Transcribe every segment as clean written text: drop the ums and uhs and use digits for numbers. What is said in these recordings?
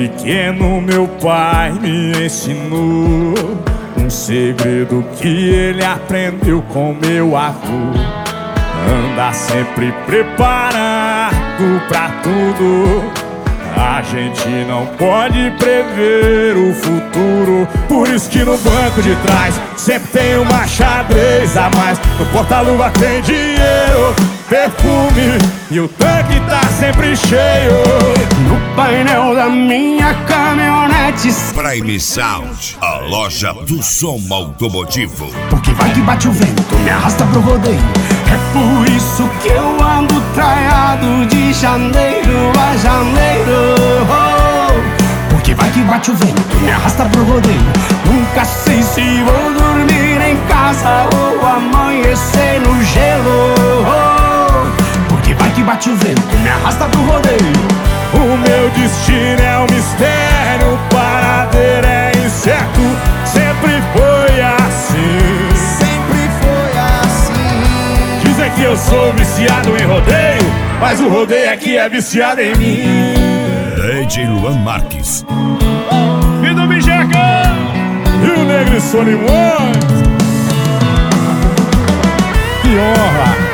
pequeno meu pai me ensinou um segredo que ele aprendeu com meu avô: anda sempre preparado pra tudo. A gente não pode prever o futuro, por isso que no banco de trás sempre tem uma xadrez a mais. No porta-luva tem dinheiro, perfume e o tanque tá sempre cheio. No painel da minha caminhonete Prime Sound, a loja do som automotivo. porque vai que bate o vento, me arrasta pro rodeio. É por isso que eu ando traiado de janeiro a janeiro. Porque vai que bate o vento, me arrasta pro rodeio. Nunca sei se vou dormir em casa ou amanhecer no gelo. Porque vai que bate o vento, me arrasta pro rodeio. O meu destino é um mistério, o paradeiro é incerto. Sempre foi assim, Sempre foi assim. dizem que eu sou viciado em rodeio, mas o rodeio aqui é viciado em mim. DJ Luan Marques. E do Bijeca e o Negro Solimões. Que honra!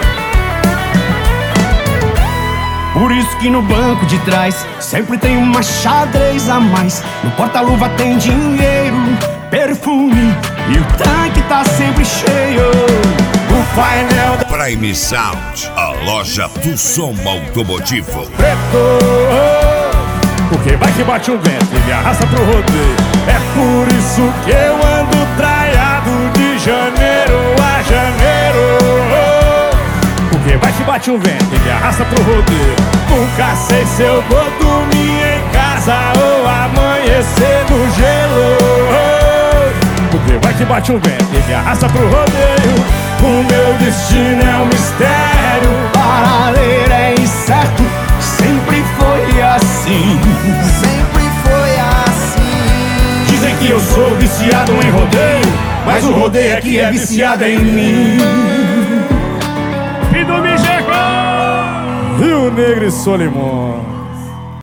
Por isso que no banco de trás sempre tem uma xadrez a mais. No porta-luva tem dinheiro, perfume e o tanque tá sempre cheio. O painel da Prime Sound, a loja do som automotivo. preto, porque vai que bate um vento e me arrasta pro rodeio. É por isso que eu ando traiado de janeiro a janeiro. Porque vai que bate um vento e me arrasta pro rodeio. Nunca sei se eu vou dormir em casa ou amanhecer no gelo. Porque vai que bate um vento e me arrasta pro rodeio. O meu destino é um mistério, Paradeiro é incerto, sempre foi assim. Sempre foi assim. dizem que eu sou viciado em rodeio, mas o rodeio aqui é viciado em mim. E do Bijeca e o Negro Solimões.